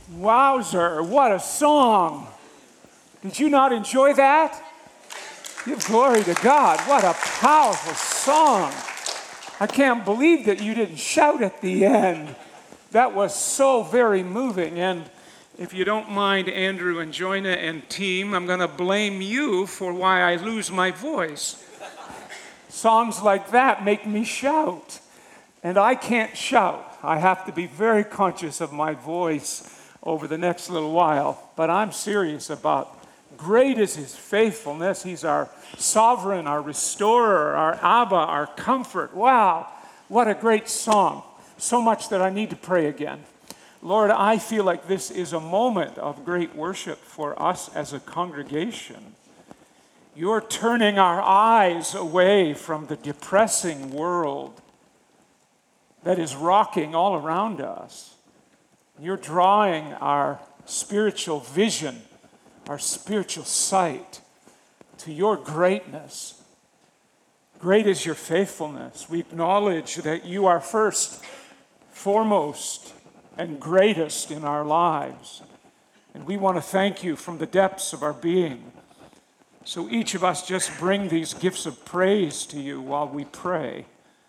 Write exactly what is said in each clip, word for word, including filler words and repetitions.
Wowzer, what a song. Did you not enjoy that? Give glory to God. What a powerful song. I can't believe that you didn't shout at the end. That was so very moving. And if you don't mind, Andrew and Joyna and team, I'm going to blame you for why I lose my voice. Songs like that make me shout. And I can't shout. I have to be very conscious of my voice over the next little while. But I'm serious about great is his faithfulness. He's our sovereign, our restorer, our Abba, our comfort. Wow, what a great song. So much that I need to pray again. Lord, I feel like this is a moment of great worship for us as a congregation. You're turning our eyes away from the depressing world that is rocking all around us. You're drawing our spiritual vision, our spiritual sight to your greatness. Great is your faithfulness. We acknowledge that you are first, foremost, and greatest in our lives. And we want to thank you from the depths of our being. So each of us just bring these gifts of praise to you while we pray.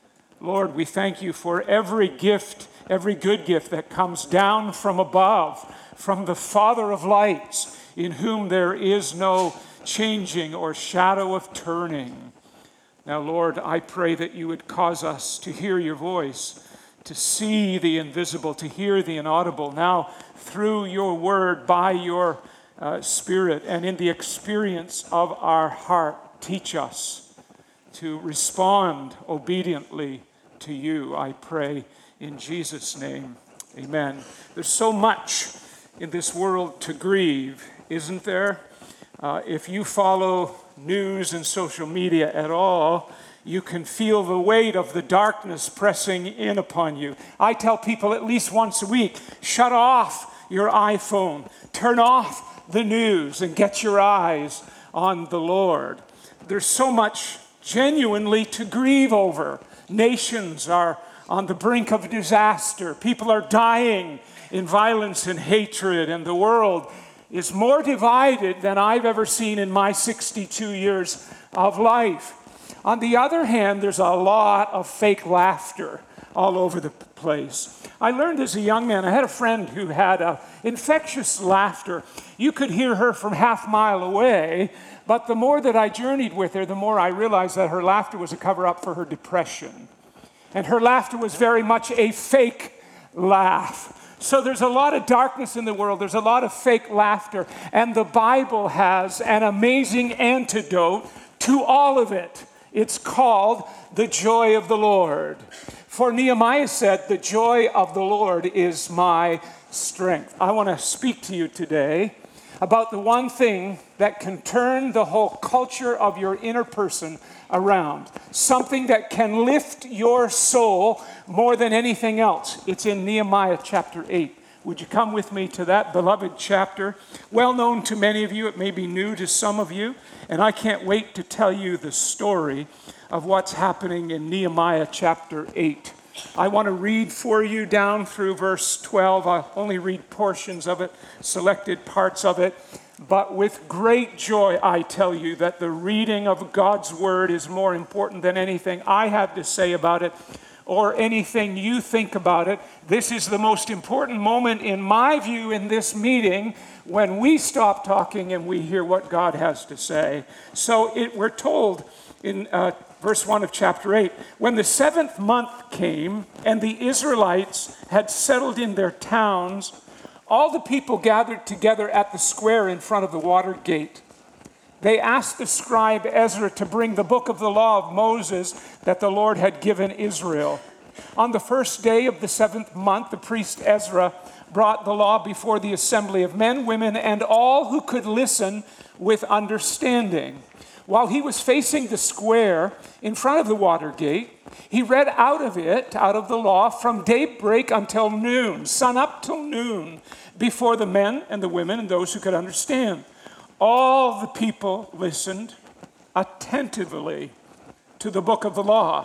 Lord, we thank you for every gift, every good gift that comes down from above, from the Father of lights, in whom there is no changing or shadow of turning. Now, Lord, I pray that you would cause us to hear your voice, to see the invisible, to hear the inaudible. Now, through your word, by your uh, Spirit, and in the experience of our heart, teach us to respond obediently to you, I pray in Jesus' name. Amen. There's so much in this world to grieve, isn't there? Uh, if you follow news and social media at all, you can feel the weight of the darkness pressing in upon you. I tell people at least once a week, shut off your iPhone, turn off the news, and get your eyes on the Lord. There's so much genuinely to grieve over. Nations are on the brink of disaster. People are dying in violence and hatred, and the world is more divided than I've ever seen in my sixty-two years of life. On the other hand, there's a lot of fake laughter all over the place. I learned as a young man, I had a friend who had a infectious laughter. You could hear her from half a mile away, but the more that I journeyed with her, the more I realized that her laughter was a cover-up for her depression. And her laughter was very much a fake laugh. So there's a lot of darkness in the world. There's a lot of fake laughter. And the Bible has an amazing antidote to all of it. It's called the joy of the Lord. For Nehemiah said, the joy of the Lord is my strength. I want to speak to you today about the one thing that can turn the whole culture of your inner person around. Something that can lift your soul more than anything else. It's in Nehemiah chapter eight. Would you come with me to that beloved chapter? Well known to many of you, it may be new to some of you, and I can't wait to tell you the story of what's happening in Nehemiah chapter eight. I want to read for you down through verse twelve. I'll only read portions of it, selected parts of it. But with great joy, I tell you that the reading of God's word is more important than anything I have to say about it or anything you think about it. This is the most important moment, in my view, in this meeting, when we stop talking and we hear what God has to say. So it, we're told in uh, verse one of chapter eight, when the seventh month came and the Israelites had settled in their towns, all the people gathered together at the square in front of the water gate. They asked the scribe Ezra to bring the book of the law of Moses that the Lord had given Israel. On the first day of the seventh month, the priest Ezra brought the law before the assembly of men, women, and all who could listen with understanding. While he was facing the square in front of the water gate, he read out of it, out of the law, from daybreak until noon, sun up till noon, before the men and the women and those who could understand. All the people listened attentively to the book of the law.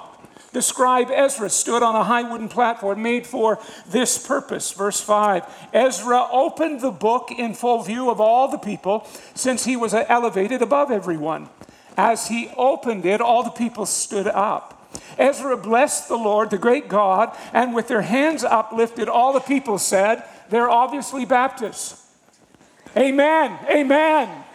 The scribe Ezra stood on a high wooden platform made for this purpose. Verse five, Ezra opened the book in full view of all the people, since he was elevated above everyone. As he opened it, all the people stood up. Ezra blessed the Lord, the great God, and with their hands uplifted, all the people said, they're obviously Baptists. Amen, amen.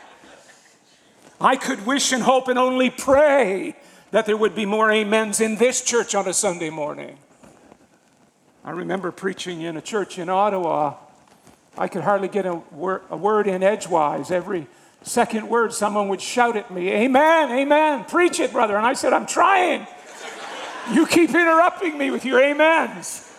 I could wish and hope and only pray that there would be more amens in this church on a Sunday morning. I remember preaching in a church in Ottawa. I could hardly get a, wor- a word in edgewise. Every second word, someone would shout at me, amen, amen, preach it, brother. And I said, I'm trying. You keep interrupting me with your amens.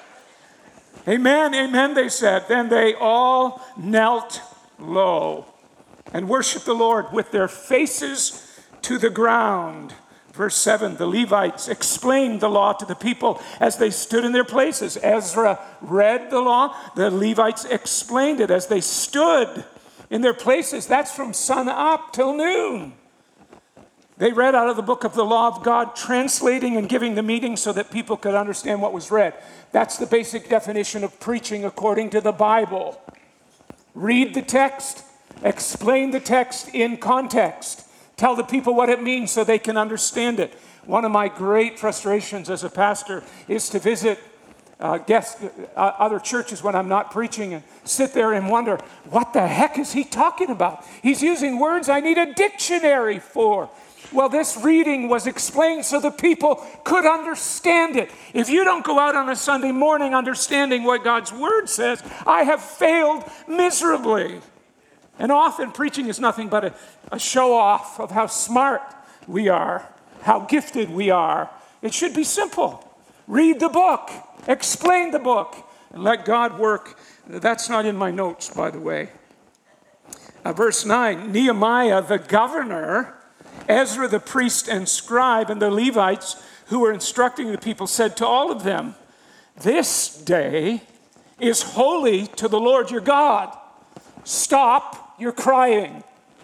Amen, amen, they said. Then they all knelt low and worshiped the Lord with their faces to the ground. Verse seven, the Levites explained the law to the people as they stood in their places. Ezra read the law. The Levites explained it as they stood in their places. That's from sun up till noon. They read out of the book of the law of God, translating and giving the meaning so that people could understand what was read. That's the basic definition of preaching according to the Bible. Read the text, explain the text in context. Tell the people what it means so they can understand it. One of my great frustrations as a pastor is to visit uh, guest, uh, other churches when I'm not preaching and sit there and wonder, what the heck is he talking about? He's using words I need a dictionary for. Well, this reading was explained so the people could understand it. If you don't go out on a Sunday morning understanding what God's word says, I have failed miserably. And often preaching is nothing but a, a show off of how smart we are, how gifted we are. It should be simple. Read the book, explain the book, and let God work. That's not in my notes, by the way. Uh, verse nine, Nehemiah, the governor, Ezra, the priest and scribe, and the Levites who were instructing the people said to all of them, this day is holy to the Lord your God. Stop your crying.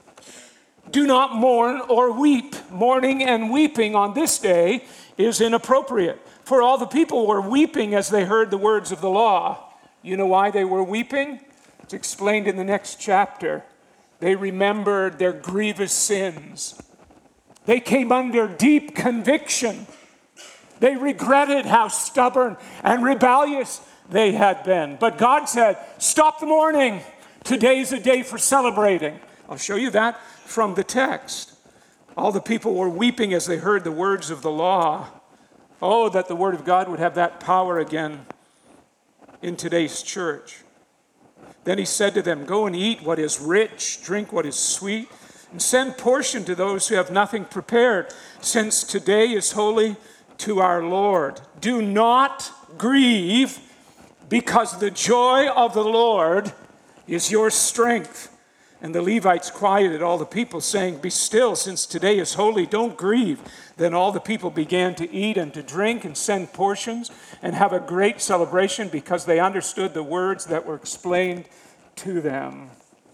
Do not mourn or weep. Mourning and weeping on this day is inappropriate. For all the people were weeping as they heard the words of the law. You know why they were weeping? It's explained in the next chapter. They remembered their grievous sins. They came under deep conviction. They regretted how stubborn and rebellious they had been. But God said, stop the mourning. Today's a day for celebrating. I'll show you that from the text. All the people were weeping as they heard the words of the law. Oh, that the word of God would have that power again in today's church. Then he said to them, go and eat what is rich, drink what is sweet, and send portion to those who have nothing prepared, since today is holy to our Lord. Do not grieve, because the joy of the Lord is your strength. And the Levites quieted all the people, saying, be still, since today is holy, don't grieve. Then all the people began to eat and to drink and send portions and have a great celebration, because they understood the words that were explained to them.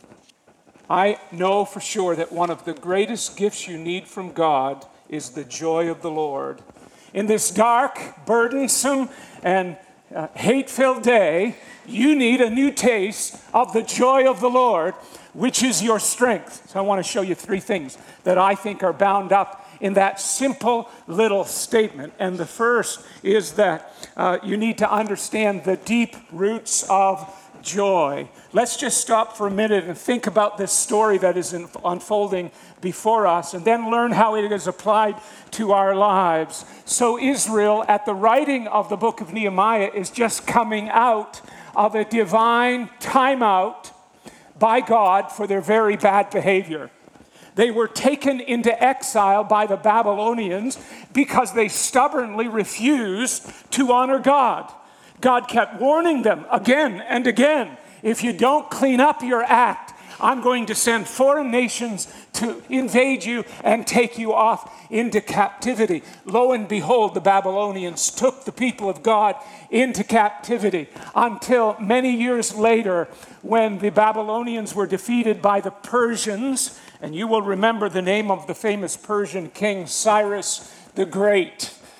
I know for sure that one of the greatest gifts you need from God is the joy of the Lord. In this dark, burdensome, and uh, hate-filled day, you need a new taste of the joy of the Lord, which is your strength. So I want to show you three things that I think are bound up in that simple little statement. And the first is that uh, you need to understand the deep roots of joy. Let's just stop for a minute and think about this story that is in, unfolding before us, and then learn how it is applied to our lives. So Israel, at the writing of the book of Nehemiah, is just coming out of a divine timeout by God for their very bad behavior. They were taken into exile by the Babylonians because they stubbornly refused to honor God. God kept warning them again and again, if you don't clean up your act, I'm going to send foreign nations to invade you and take you off into captivity. Lo and behold, the Babylonians took the people of God into captivity until many years later, when the Babylonians were defeated by the Persians. And you will remember the name of the famous Persian king, Cyrus the Great.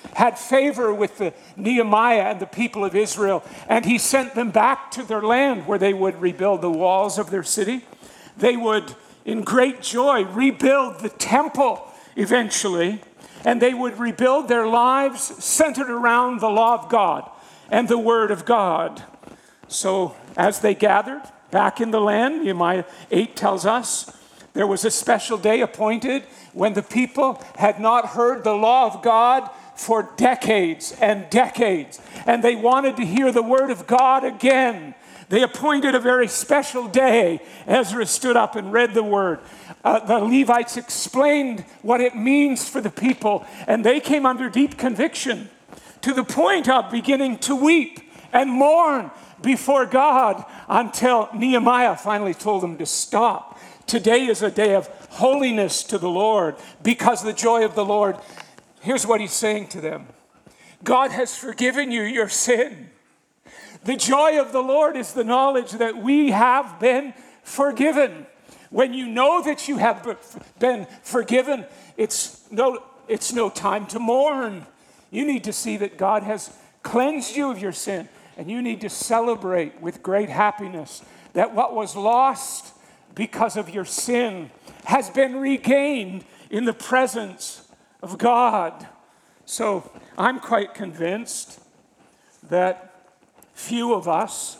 had favor with the Nehemiah and the people of Israel, and he sent them back to their land where they would rebuild the walls of their city. They would, in great joy, rebuild the temple eventually, and they would rebuild their lives centered around the law of God and the word of God. So as they gathered back in the land, Nehemiah eight tells us, there was a special day appointed when the people had not heard the law of God for decades and decades, and they wanted to hear the word of God again. They appointed a very special day. Ezra stood up and read the word. Uh, the Levites explained what it means for the people, and they came under deep conviction to the point of beginning to weep and mourn before God until Nehemiah finally told them to stop. Today is a day of holiness to the Lord because the joy of the Lord. Here's what he's saying to them. God has forgiven you your sin. The joy of the Lord is the knowledge that we have been forgiven. When you know that you have been forgiven, it's no, it's no time to mourn. You need to see that God has cleansed you of your sin, and you need to celebrate with great happiness that what was lost because of your sin has been regained in the presence of God. So I'm quite convinced that few of us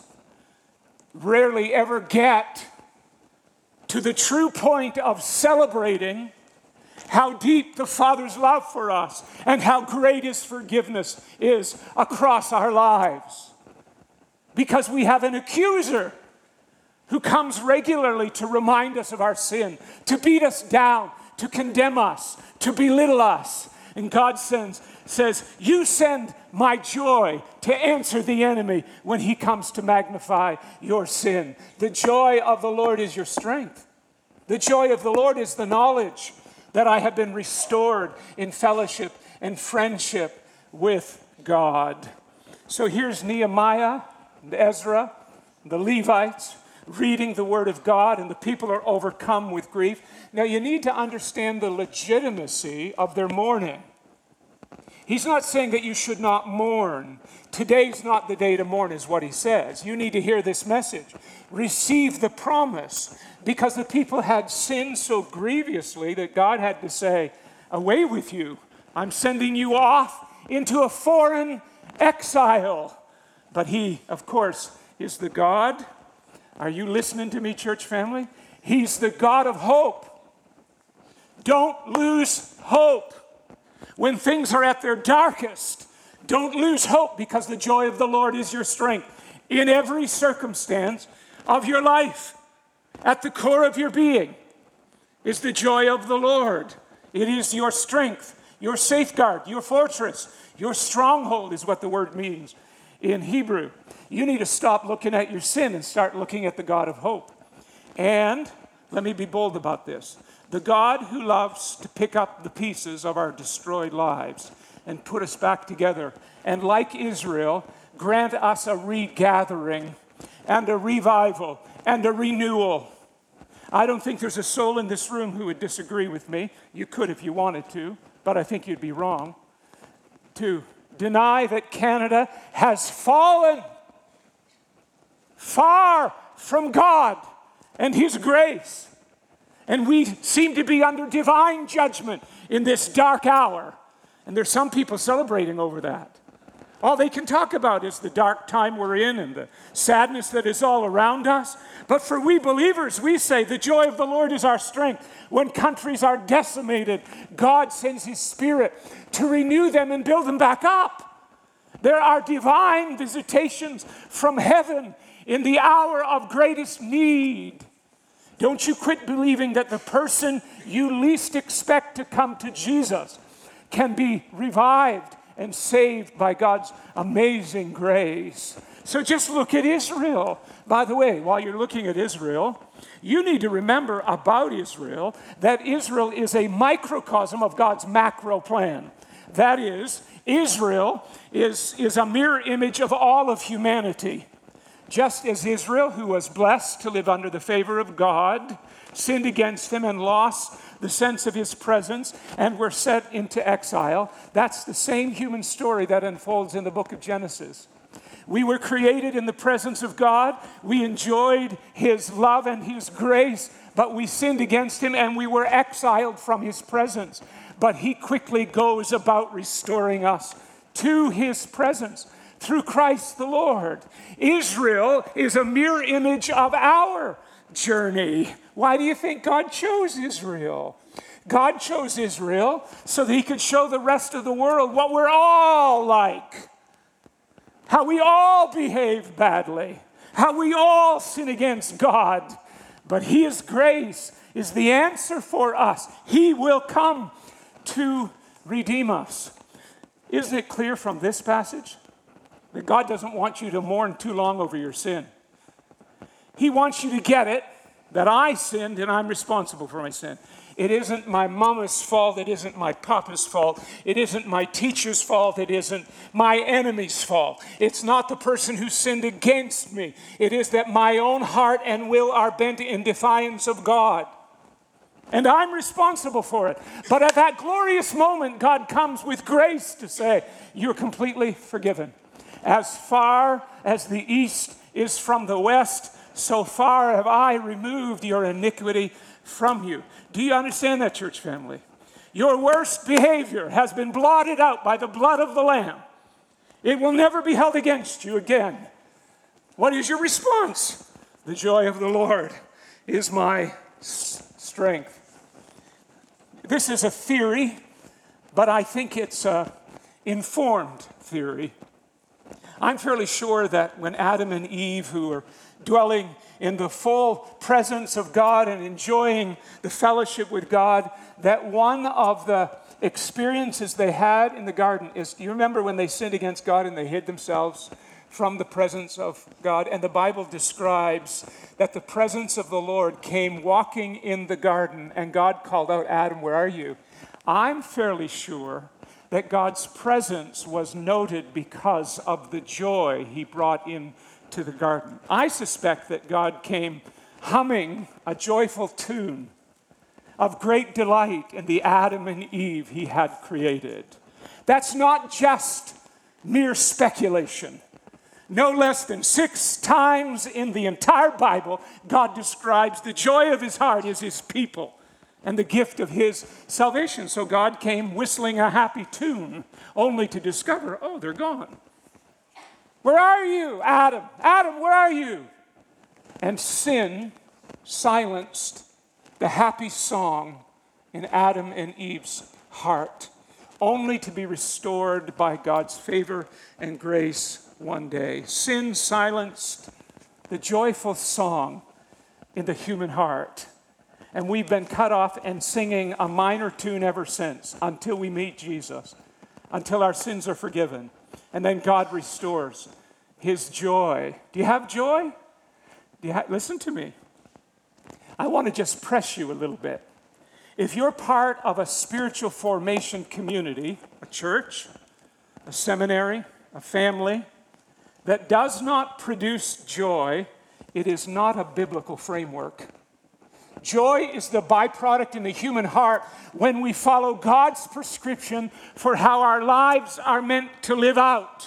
rarely ever get to the true point of celebrating how deep the Father's love for us and how great His forgiveness is across our lives. Because we have an accuser who comes regularly to remind us of our sin, to beat us down, to condemn us, to belittle us. And God sends, says, you send my joy to answer the enemy when he comes to magnify your sin. The joy of the Lord is your strength. The joy of the Lord is the knowledge that I have been restored in fellowship and friendship with God. So here's Nehemiah and Ezra, the Levites, reading the word of God, and the people are overcome with grief. Now you need to understand the legitimacy of their mourning. He's not saying that you should not mourn. Today's not the day to mourn is what he says. You need to hear this message. Receive the promise, because the people had sinned so grievously that God had to say, away with you. I'm sending you off into a foreign exile. But he, of course, is the God. Are you listening to me, church family? He's the God of hope. Don't lose hope. When things are at their darkest, don't lose hope, because the joy of the Lord is your strength in every circumstance of your life. At the core of your being is the joy of the Lord. It is your strength, your safeguard, your fortress, your stronghold is what the word means in Hebrew. You need to stop looking at your sin and start looking at the God of hope. And let me be bold about this. The God who loves to pick up the pieces of our destroyed lives and put us back together, and like Israel, grant us a regathering and a revival and a renewal. I don't think there's a soul in this room who would disagree with me. You could if you wanted to, but I think you'd be wrong to deny that Canada has fallen far from God and His grace. And we seem to be under divine judgment in this dark hour. And there's some people celebrating over that. All they can talk about is the dark time we're in and the sadness that is all around us. But for we believers, we say the joy of the Lord is our strength. When countries are decimated, God sends His Spirit to renew them and build them back up. There are divine visitations from heaven in the hour of greatest need. Don't you quit believing that the person you least expect to come to Jesus can be revived and saved by God's amazing grace. So just look at Israel. By the way, while you're looking at Israel, you need to remember about Israel that Israel is a microcosm of God's macro plan. That is, Israel is, is a mirror image of all of humanity. Just as Israel, who was blessed to live under the favor of God, sinned against him and lost the sense of his presence and were sent into exile, that's the same human story that unfolds in the book of Genesis. We were created in the presence of God. We enjoyed his love and his grace, but we sinned against him and we were exiled from his presence. But he quickly goes about restoring us to his presence through Christ the Lord. Israel is a mirror image of our journey. Why do you think God chose Israel? God chose Israel so that he could show the rest of the world what we're all like. How we all behave badly. How we all sin against God. But his grace is the answer for us. He will come to redeem us. Isn't it clear from this passage that God doesn't want you to mourn too long over your sin? He wants you to get it, that I sinned and I'm responsible for my sin. It isn't my mama's fault. It isn't my papa's fault. It isn't my teacher's fault. It isn't my enemy's fault. It's not the person who sinned against me. It is that my own heart and will are bent in defiance of God. And I'm responsible for it. But at that glorious moment, God comes with grace to say, you're completely forgiven. As far as the east is from the west, so far have I removed your iniquity from you. Do you understand that, church family? Your worst behavior has been blotted out by the blood of the Lamb. It will never be held against you again. What is your response? The joy of the Lord is my strength. This is a theory, but I think it's an informed theory. I'm fairly sure that when Adam and Eve, who were dwelling in the full presence of God and enjoying the fellowship with God, that one of the experiences they had in the garden is, do you remember when they sinned against God and they hid themselves from the presence of God? And the Bible describes that the presence of the Lord came walking in the garden, and God called out, Adam, where are you? I'm fairly sure that God's presence was noted because of the joy he brought in to the garden. I suspect that God came humming a joyful tune of great delight in the Adam and Eve he had created. That's not just mere speculation. No less than six times in the entire Bible, God describes the joy of his heart as his people and the gift of his salvation. So God came whistling a happy tune, only to discover, oh, they're gone. Where are you, Adam? Adam, where are you? And sin silenced the happy song in Adam and Eve's heart, only to be restored by God's favor and grace one day. Sin silenced the joyful song in the human heart. And we've been cut off and singing a minor tune ever since, until we meet Jesus, until our sins are forgiven. And then God restores his joy. Do you have joy? Do you ha- Listen to me. I want to just press you a little bit. If you're part of a spiritual formation community, a church, a seminary, a family, that does not produce joy, it is not a biblical framework. Joy is the byproduct in the human heart when we follow God's prescription for how our lives are meant to live out.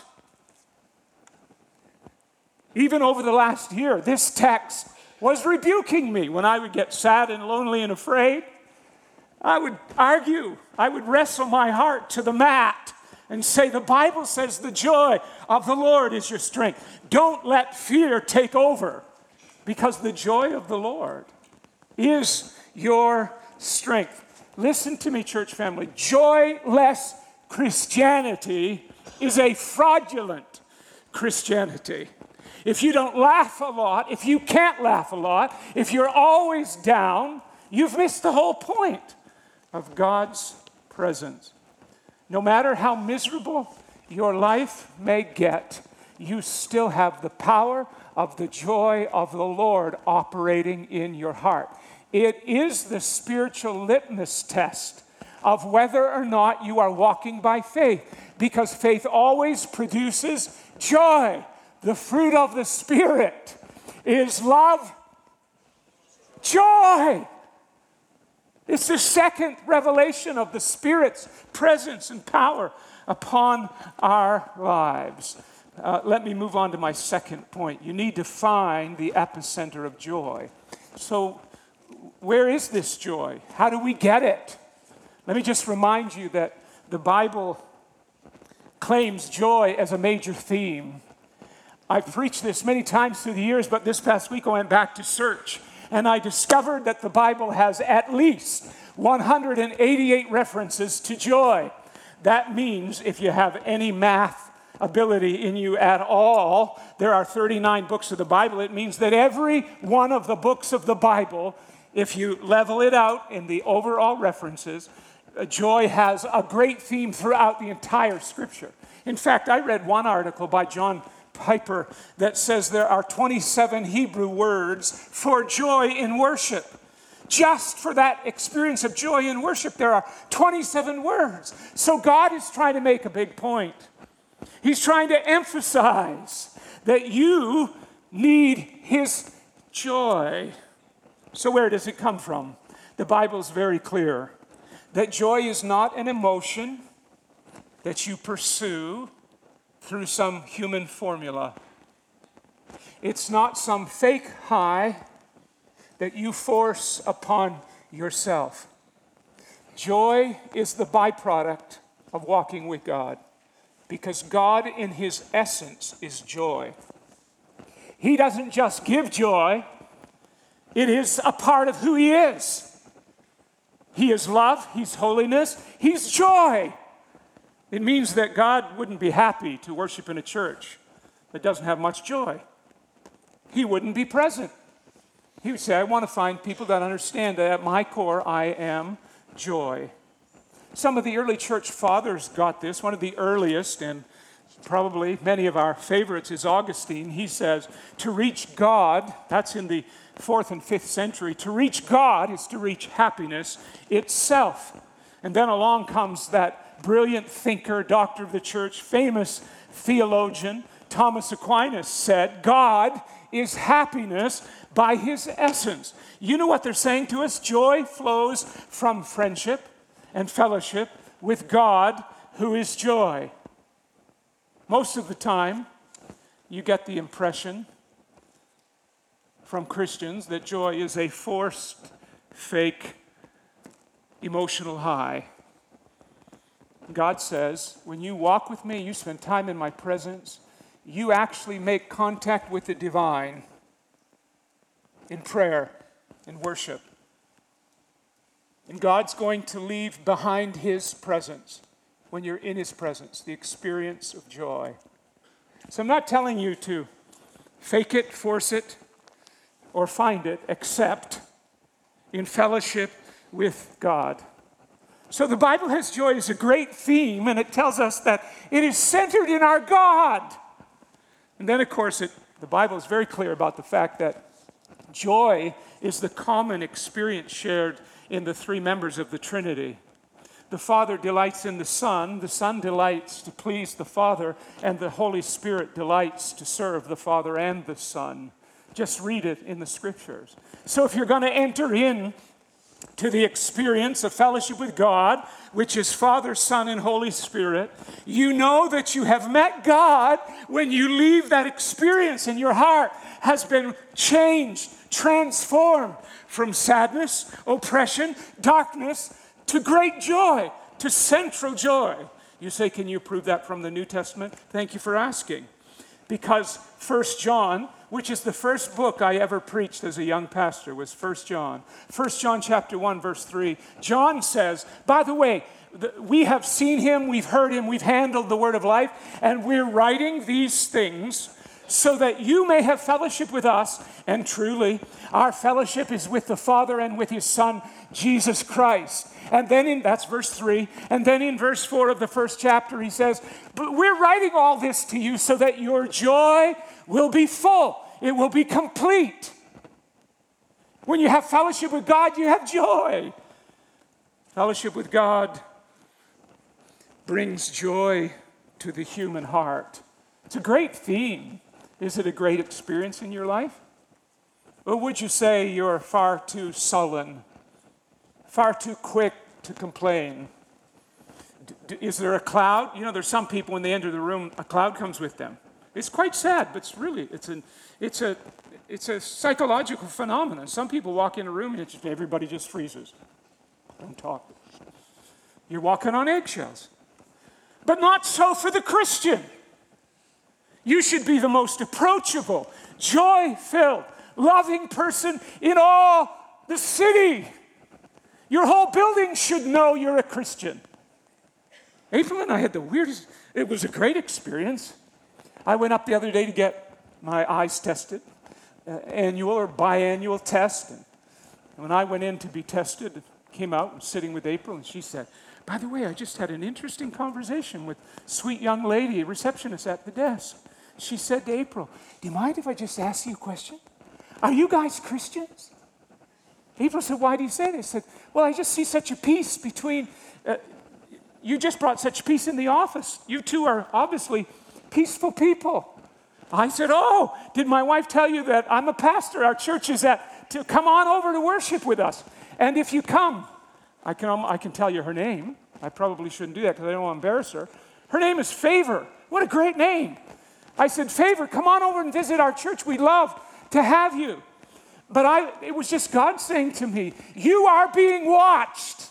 Even over the last year, this text was rebuking me when I would get sad and lonely and afraid. I would argue, I would wrestle my heart to the mat and say, the Bible says the joy of the Lord is your strength. Don't let fear take over, because the joy of the Lord is your strength. Listen to me, church family. Joyless Christianity is a fraudulent Christianity. If you don't laugh a lot, if you can't laugh a lot, if you're always down, you've missed the whole point of God's presence. No matter how miserable your life may get, you still have the power of the joy of the Lord operating in your heart. It is the spiritual litmus test of whether or not you are walking by faith, because faith always produces joy. the fruit of the Spirit is love, joy. It's the second revelation of the Spirit's presence and power upon our lives. Uh, let me move on to my second point. You need to find the epicenter of joy. So, where is this joy? How do we get it? Let me just remind you that the Bible claims joy as a major theme. I've preached this many times through the years, but this past week I went back to search, and I discovered that the Bible has at least one hundred eighty-eight references to joy. That means if you have any math ability in you at all, there are thirty-nine books of the Bible. It means that every one of the books of the Bible, if you level it out in the overall references, joy has a great theme throughout the entire Scripture. In fact, I read one article by John Piper that says there are twenty-seven Hebrew words for joy in worship. Just for that experience of joy in worship, there are twenty-seven words. So God is trying to make a big point. He's trying to emphasize that you need His joy. So where does it come from? The Bible is very clear that joy is not an emotion that you pursue through some human formula. It's not some fake high that you force upon yourself. Joy is the byproduct of walking with God, because God in His essence is joy. He doesn't just give joy, it is a part of who He is. He is love, He's holiness, He's joy. It means that God wouldn't be happy to worship in a church that doesn't have much joy. He wouldn't be present. He would say, I want to find people that understand that at my core I am joy. Some of the early church fathers got this. One of the earliest, and probably many of our favorites, is Augustine. He says, to reach God, that's in the fourth and fifth century, to reach God is to reach happiness itself. And then along comes that brilliant thinker, doctor of the church, famous theologian, Thomas Aquinas, said, God is happiness by His essence. You know what they're saying to us? Joy flows from friendship and fellowship with God, who is joy. Most of the time, you get the impression from Christians that joy is a forced, fake, emotional high. God says, when you walk with me, you spend time in my presence, you actually make contact with the divine in prayer, in worship. And God's going to leave behind His presence, when you're in His presence, the experience of joy. So I'm not telling you to fake it, force it, or find it, except in fellowship with God. So the Bible has joy as a great theme, and it tells us that it is centered in our God. And then, of course, it, the Bible is very clear about the fact that joy is the common experience shared in the three members of the Trinity. The Father delights in the Son, the Son delights to please the Father, and the Holy Spirit delights to serve the Father and the Son. Just read it in the Scriptures. So if you're going to enter in to the experience of fellowship with God, which is Father, Son, and Holy Spirit, you know that you have met God when you leave that experience and your heart has been changed, transformed from sadness, oppression, darkness, to great joy, to central joy. You say, can you prove that from the New Testament? Thank you for asking. Because First John, which is the first book I ever preached as a young pastor, was First John. First John chapter one, verse three. John says, by the way, we have seen Him, we've heard Him, we've handled the word of life, and we're writing these things so that you may have fellowship with us. And truly, our fellowship is with the Father and with His Son, Jesus Christ. And then in, that's verse three, and then in verse four of the first chapter, he says, but we're writing all this to you so that your joy will be full. It will be complete. When you have fellowship with God, you have joy. Fellowship with God brings joy to the human heart. It's a great theme. Is it a great experience in your life? Or would you say you're far too sullen, far too quick to complain? D- is there a cloud? You know, there's some people when they enter the room, a cloud comes with them. It's quite sad, but it's really, it's, an, it's, a, it's a psychological phenomenon. Some people walk in a room and it's just, everybody just freezes. Don't talk. You're walking on eggshells. But not so for the Christian. You should be the most approachable, joy-filled, loving person in all the city. Your whole building should know you're a Christian. April and I had the weirdest, it was a great experience. I went up the other day to get my eyes tested, uh, annual or biannual test. And when I went in to be tested, came out and sitting with April, and she said, by the way, I just had an interesting conversation with a sweet young lady, a receptionist at the desk. She said to April, do you mind if I just ask you a question? Are you guys Christians? April said, why do you say this? I said, well, I just see such a peace between, uh, you just brought such peace in the office. You two are obviously peaceful people. I said, oh, did my wife tell you that I'm a pastor? Our church is at, to come on over to worship with us. And if you come, I can, I can tell you her name. I probably shouldn't do that because I don't want to embarrass her. Her name is Favor. What a great name. I said, Favor, come on over and visit our church. We'd love to have you. But I, it was just God saying to me, you are being watched.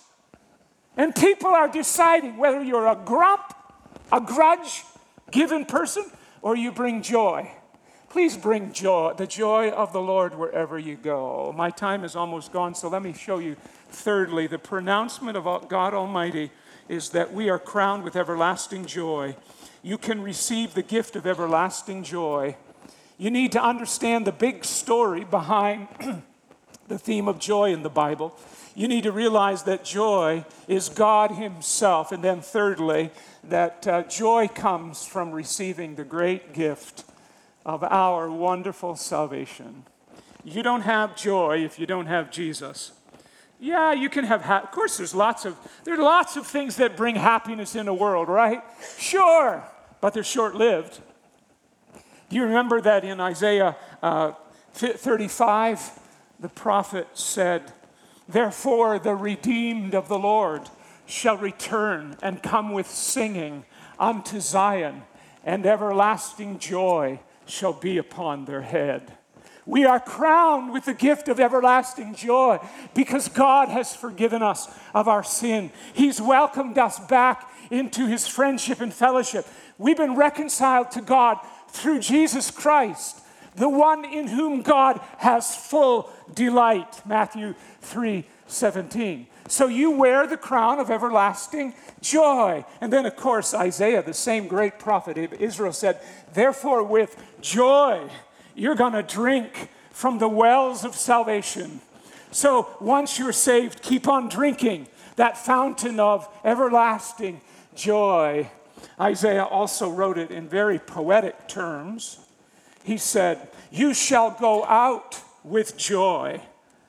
And people are deciding whether you're a grump, a grudge-given person, or you bring joy. Please bring joy, the joy of the Lord wherever you go. My time is almost gone, so let me show you. Thirdly, the pronouncement of God Almighty is that we are crowned with everlasting joy. You can receive the gift of everlasting joy. You need to understand the big story behind the theme of joy in the Bible. You need to realize that joy is God Himself. And then thirdly, that uh, joy comes from receiving the great gift of our wonderful salvation. You don't have joy if you don't have Jesus. Yeah, you can have, ha- of course there's lots of, there are lots of things that bring happiness in the world, right? Sure, but they're short-lived. Do you remember that in Isaiah uh, thirty-five, the prophet said, therefore the redeemed of the Lord shall return and come with singing unto Zion, and everlasting joy shall be upon their head. We are crowned with the gift of everlasting joy because God has forgiven us of our sin. He's welcomed us back into His friendship and fellowship. We've been reconciled to God through Jesus Christ, the one in whom God has full delight. Matthew three seventeen. So you wear the crown of everlasting joy. And then, of course, Isaiah, the same great prophet of Israel, said, therefore with joy you're going to drink from the wells of salvation. So once you're saved, keep on drinking that fountain of everlasting joy. Isaiah also wrote it in very poetic terms. He said, you shall go out with joy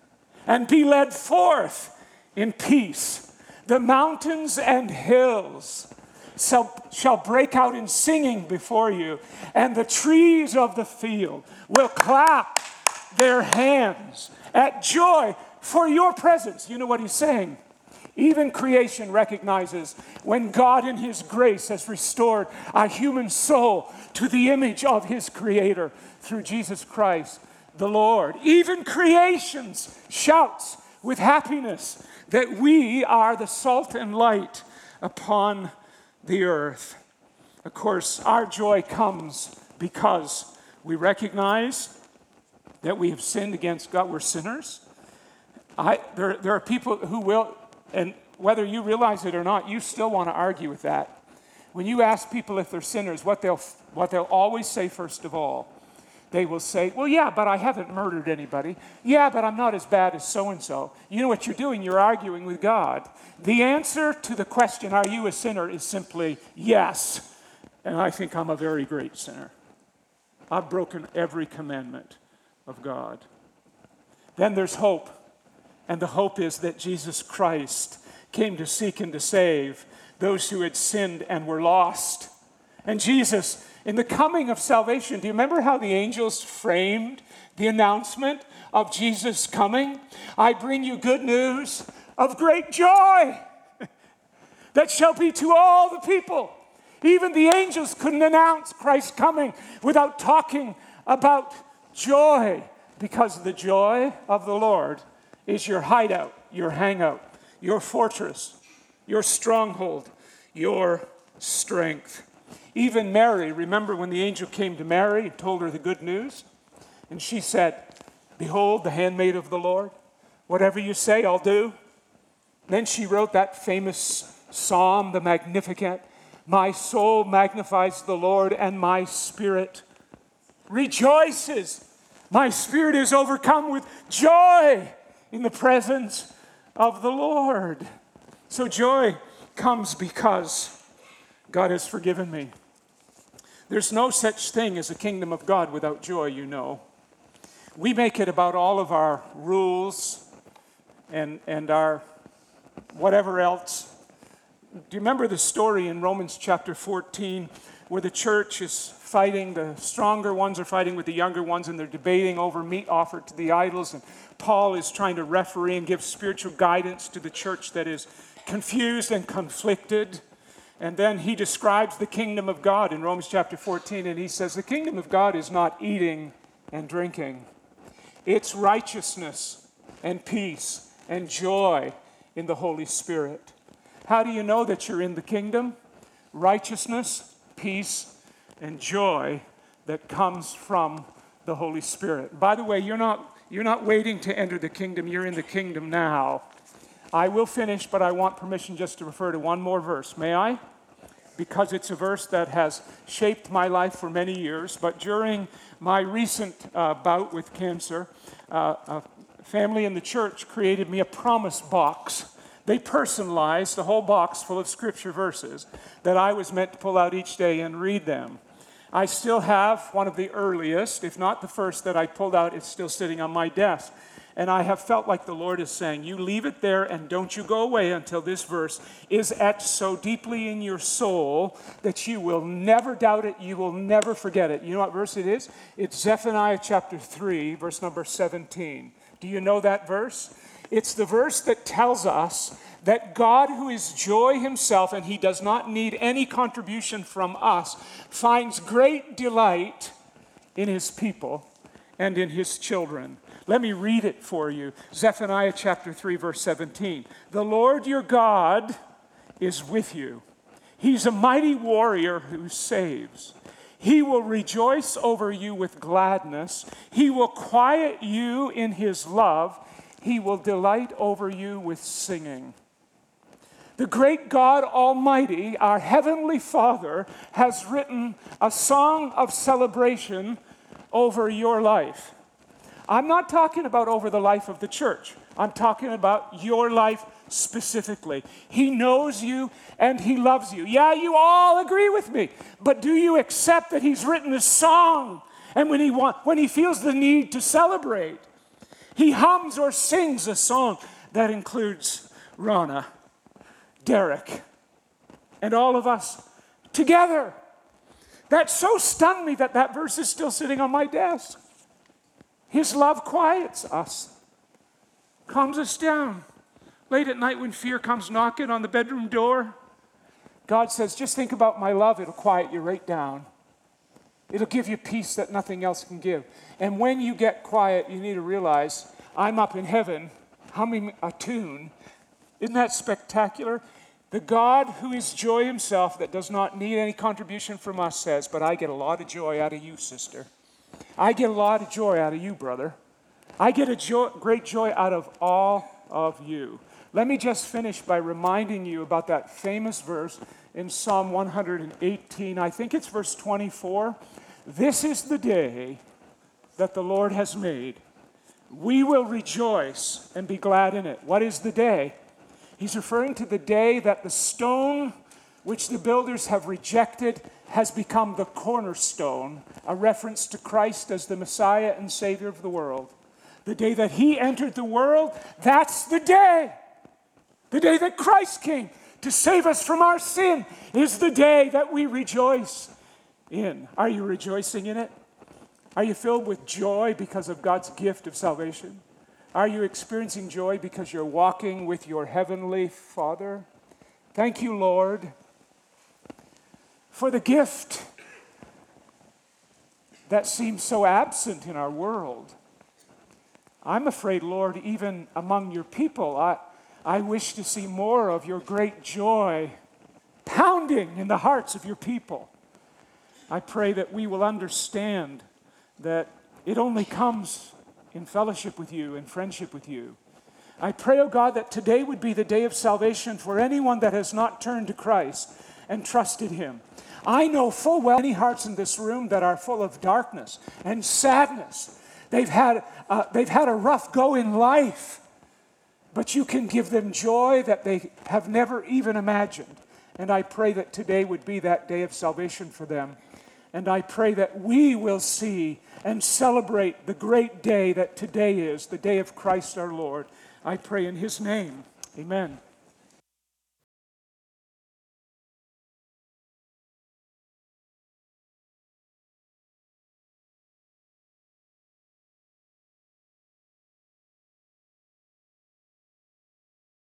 and be led forth in peace. The mountains and hills shall, shall break out in singing before you, and the trees of the field will clap their hands at joy for your presence. You know what he's saying? Even creation recognizes when God in His grace has restored a human soul to the image of His Creator through Jesus Christ the Lord. Even creation shouts with happiness that we are the salt and light upon the earth. Of course, our joy comes because we recognize that we have sinned against God. We're sinners. I, there, there are people who will, and whether you realize it or not, you still want to argue with that. When you ask people if they're sinners, what they'll, what they'll always say first of all, they will say, well, yeah, but I haven't murdered anybody. Yeah, but I'm not as bad as so-and-so. You know what you're doing? You're arguing with God. The answer to the question, are you a sinner, is simply yes. And I think I'm a very great sinner. I've broken every commandment of God. Then there's hope. And the hope is that Jesus Christ came to seek and to save those who had sinned and were lost. And Jesus In the coming of salvation, do you remember how the angels framed the announcement of Jesus coming? I bring you good news of great joy that shall be to all the people. Even the angels couldn't announce Christ's coming without talking about joy, because the joy of the Lord is your hideout, your hangout, your fortress, your stronghold, your strength. Even Mary, remember when the angel came to Mary and told her the good news? And she said, behold, the handmaid of the Lord, whatever you say, I'll do. Then she wrote that famous psalm, the Magnificat. My soul magnifies the Lord, and my spirit rejoices. My spirit is overcome with joy in the presence of the Lord. So joy comes because God has forgiven me. There's no such thing as a kingdom of God without joy, you know. We make it about all of our rules and, and our whatever else. Do you remember the story in Romans chapter fourteen where the church is fighting, the stronger ones are fighting with the younger ones, and they're debating over meat offered to the idols, and Paul is trying to referee and give spiritual guidance to the church that is confused and conflicted. And then he describes the kingdom of God in Romans chapter fourteen, and he says, the kingdom of God is not eating and drinking. It's righteousness and peace and joy in the Holy Spirit. How do you know that you're in the kingdom? Righteousness, peace, and joy that comes from the Holy Spirit. By the way, you're not, you're not waiting to enter the kingdom. You're in the kingdom now. I will finish, but I want permission just to refer to one more verse. May I? Because it's a verse that has shaped my life for many years. But during my recent uh, bout with cancer, uh, a family in the church created me a promise box. They personalized a whole box full of scripture verses that I was meant to pull out each day and read them. I still have one of the earliest, if not the first that I pulled out. It's still sitting on my desk. And I have felt like the Lord is saying, you leave it there and don't you go away until this verse is etched so deeply in your soul that you will never doubt it, you will never forget it. You know what verse it is? It's Zephaniah chapter three, verse number seventeen. Do you know that verse? It's the verse that tells us that God, who is joy himself, and he does not need any contribution from us, finds great delight in his people and in his children. Let me read it for you. Zephaniah chapter three, verse seventeen. The Lord your God is with you. He's a mighty warrior who saves. He will rejoice over you with gladness. He will quiet you in his love. He will delight over you with singing. The great God Almighty, our Heavenly Father, has written a song of celebration over your life. I'm not talking about over the life of the church. I'm talking about your life specifically. He knows you and he loves you. Yeah, you all agree with me. But do you accept that he's written a song? And when he want, when he feels the need to celebrate, he hums or sings a song that includes Rana, Derek, and all of us together. That so stunned me that that verse is still sitting on my desk. His love quiets us, calms us down. Late at night when fear comes knocking on the bedroom door, God says, just think about my love. It'll quiet you right down. It'll give you peace that nothing else can give. And when you get quiet, you need to realize, I'm up in heaven humming a tune. Isn't that spectacular? The God who is joy himself, that does not need any contribution from us, says, but I get a lot of joy out of you, sister. I get a lot of joy out of you, brother. I get a joy, great joy out of all of you. Let me just finish by reminding you about that famous verse in Psalm one hundred eighteen. I think it's verse twenty-four. This is the day that the Lord has made. We will rejoice and be glad in it. What is the day? He's referring to the day that the stone which the builders have rejected has become the cornerstone, a reference to Christ as the Messiah and Savior of the world. The day that he entered the world, that's the day. The day that Christ came to save us from our sin is the day that we rejoice in? Are you rejoicing in it? Are you filled with joy because of God's gift of salvation? Are you experiencing joy because you're walking with your heavenly Father? Thank you, Lord, for the gift that seems so absent in our world. I'm afraid, Lord, even among your people, I, I wish to see more of your great joy pounding in the hearts of your people. I pray that we will understand that it only comes in fellowship with you and friendship with you. I pray, oh God, that today would be the day of salvation for anyone that has not turned to Christ and trusted him. I know full well many hearts in this room that are full of darkness and sadness. They've had, uh, they've had a rough go in life, but you can give them joy that they have never even imagined. And I pray that today would be that day of salvation for them. And I pray that we will see and celebrate the great day that today is, the day of Christ our Lord. I pray in his name. Amen.